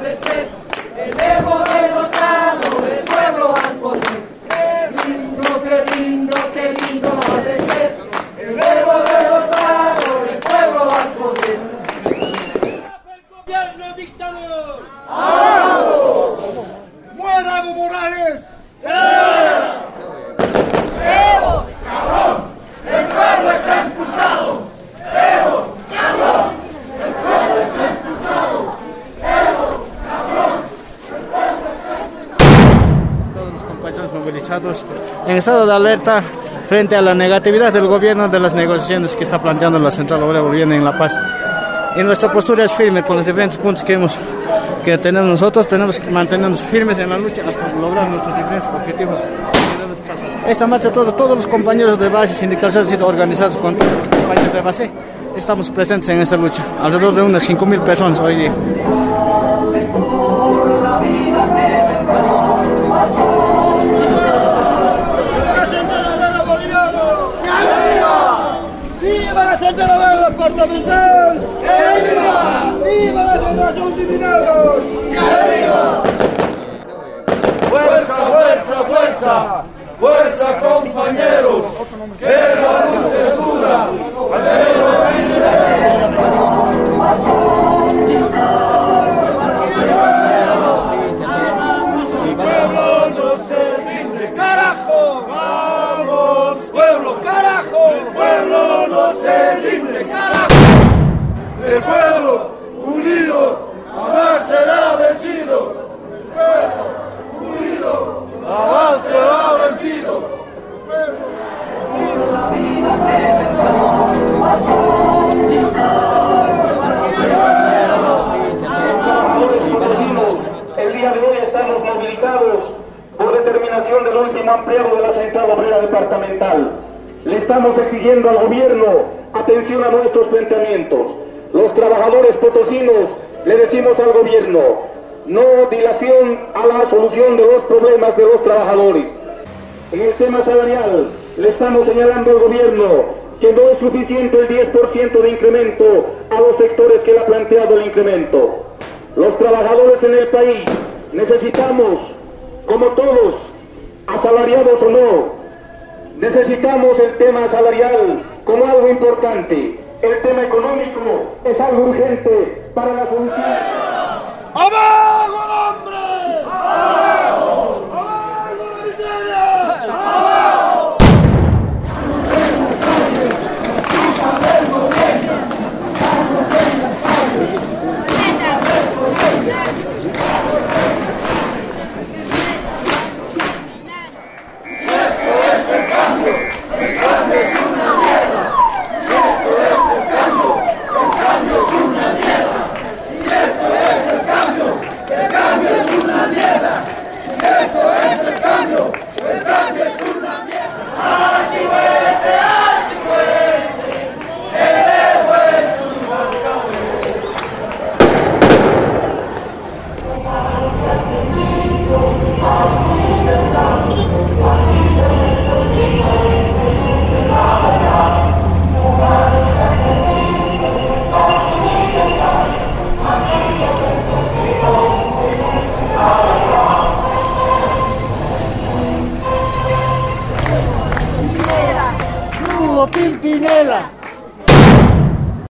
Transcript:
de ser, el Evo derrotado, el pueblo al poder. Qué lindo ha de ser, el Evo derrotado, el pueblo al poder. ¡El gobierno dictador! ¡Vamos! ¡Muera Evo Morales! ¡Evo! ¡Cabrón! ¡El pueblo está imputado! ¡Evo! ¡Cabrón! ¡El pueblo está imputado! ¡Evo! ¡Cabrón! ¡El pueblo está imputado! Todos los compañeros movilizados en estado de alerta frente a la negatividad del gobierno de las negociaciones que está planteando la Central Obrera Boliviana en La Paz. Y nuestra postura es firme con los diferentes puntos que tenemos nosotros. Tenemos que mantenernos firmes en la lucha hasta lograr nuestros diferentes objetivos. Esta marcha, todos los compañeros de base sindicales han sido organizados con todos los compañeros de base. Estamos presentes en esta lucha, alrededor de unas 5.000 personas hoy día. ¡Viva la Central Obrera Departamental! ¡Que viva! ¡Viva la Federación de Mineros! ¡Que viva! ¡Fuerza, fuerza, fuerza! ¡Fuerza, compañeros! ¡Que la lucha es dura! ¡El pueblo no se rinde! ¡Carajo! ¡Vamos, pueblo! ¡Carajo! ¡El pueblo no se rinde! ¡Carajo! ¡El pueblo unido jamás será vencido! ¡El pueblo unido jamás será vencido! El día de hoy estamos movilizados por determinación del último ampliado de la Central Obrera Departamental. Le estamos exigiendo al gobierno atención a nuestros planteamientos. Los trabajadores potosinos le decimos al gobierno, no dilación a la solución de los problemas de los trabajadores. En el tema salarial, le estamos señalando al gobierno que no es suficiente el 10% de incremento a los sectores que le ha planteado el incremento. Los trabajadores en el país necesitamos, como todos, asalariados o no, necesitamos el tema salarial como algo importante. El tema económico es algo urgente para la solución.